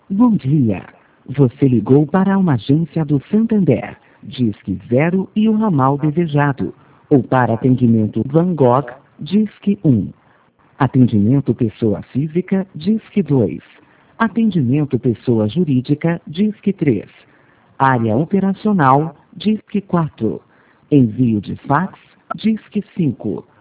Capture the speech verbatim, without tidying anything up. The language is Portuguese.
Bom dia. Você ligou para uma agência do Santander, Disque Zero e o ramal desejado. Ou para atendimento Van Gogh, Disque um. Atendimento pessoa física, Disque dois. Atendimento pessoa jurídica, Disque três. Área operacional, Disque quatro. Envio de fax, Disque cinco.